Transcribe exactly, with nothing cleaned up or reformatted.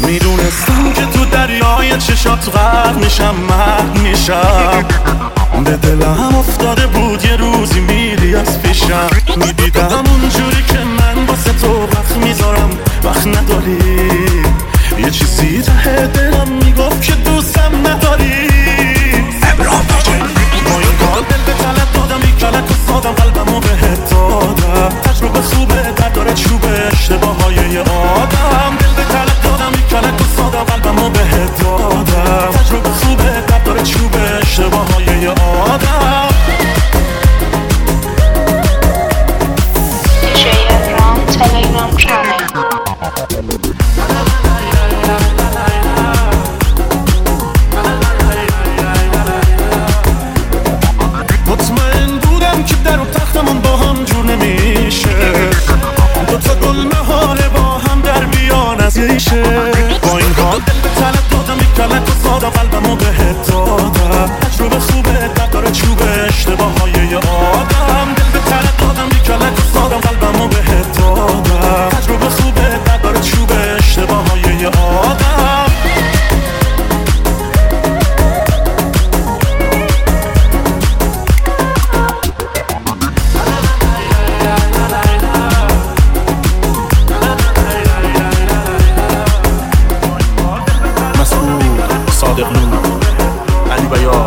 میدونستم که تو دریای چشات غرق میشم، مرد میشم. به دلم افتاده بود یه روزی میری از پیشم. میدیدم اونجوری که من واسه تو وقت میذارم، وقت نداری. یه چیزی ته دلم میگفت که دوستم نداری. با این کار دل به طلب دادم، بی کلک و سادم قلبمو بهت دادم. تجربه خوبه در داره چوبه اشتباه های یه آدم. دل به طلب دادم، بی کلک و سادم قلبمو بهت دادم. تجربه خوبه در داره چوبه اشتباه های یه آدم. دی جی ابراهام تلگرام کانال. مطمئن بودم که در و تختمون با هم جور نمیشه. دوتا گل مهاره با هم در بیان از یه با این حال دل به طلب دادم، یک کلک و سادم قلبمو بهت دادم. تجربه خوبه در داره چوبه اشتباه های یه آدم. دل به طلب دادم، یک کلک و سادم قلبمو بهت دادم. تجربه خوبه در داره چوبه اشتباه های یه آدم. صادق نور، علی بیار،